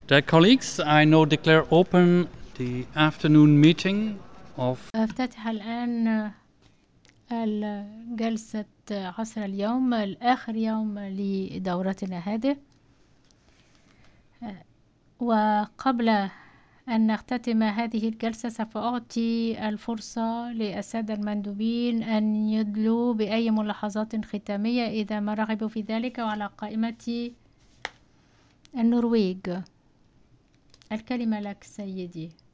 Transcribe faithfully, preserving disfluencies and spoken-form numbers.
Dear colleagues, I now declare open the afternoon meeting of أفتتح الآن جلسة عصر اليوم الآخر يوم لدورتنا هذه. وقبل أن نختتم هذه الجلسة سوف أعطي الفرصة للسادة المندوبين أن يدلوا بأي ملاحظات ختامية إذا ما رغبوا في ذلك. وعلى قائمة النرويج الكلمة لك سيدي.